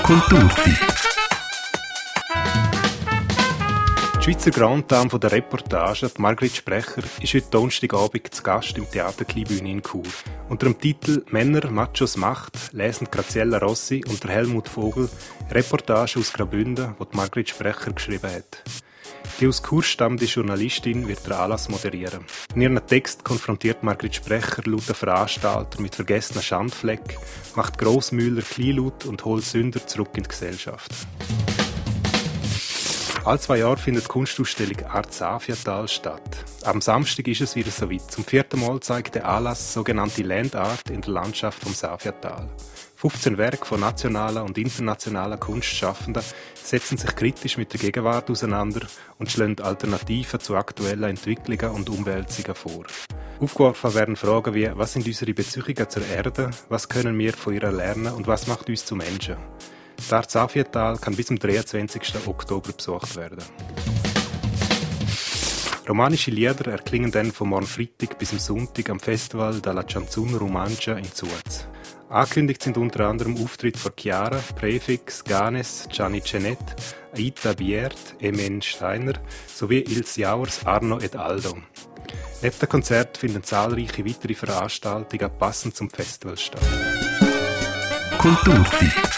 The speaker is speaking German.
Kulturtipp. Die Schweizer Grand Dame der Reportage, Margrit Sprecher, ist heute Donnerstagabend zu Gast im Theater Kleinbühne in Chur. Unter dem Titel «Männer, Machos, Macht» lesen Graziella Rossi und der Helmut Vogel Reportage aus Graubünden, die Margrit Sprecher geschrieben hat. Die aus Chur stammende Journalistin wird den Anlass moderieren. In ihrem Text konfrontiert Margrit Sprecher laut Veranstalter mit vergessenen Schandflecken, macht Grossmühler kleinlaut und holt Sünder zurück in die Gesellschaft. Alle 2 Jahre findet die Kunstausstellung Art Safiatal statt. Am Samstag ist es wieder soweit. Zum 4. Mal zeigt der Anlass sogenannte Land Art in der Landschaft vom Safiatal. 15 Werke von nationalen und internationalen Kunstschaffenden setzen sich kritisch mit der Gegenwart auseinander und schlagen Alternativen zu aktuellen Entwicklungen und Umwälzungen vor. Aufgeworfen werden Fragen wie: Was sind unsere Beziehungen zur Erde? Was können wir von ihr lernen? Und was macht uns zu Menschen? Das Art Safiatal kann bis zum 23. Oktober besucht werden. Romanische Lieder erklingen dann vom morgen Freitag bis am Sonntag am Festival della Canzone Romancia in Zuz. Angekündigt sind unter anderem Auftritte von Chiara, Prefix, Ganes, Gianni Cenet, Aita Biert, Emen Steiner sowie Ils Jauers, Arno et Aldo. Neben dem Konzert finden zahlreiche weitere Veranstaltungen passend zum Festival statt. Kulturtipp.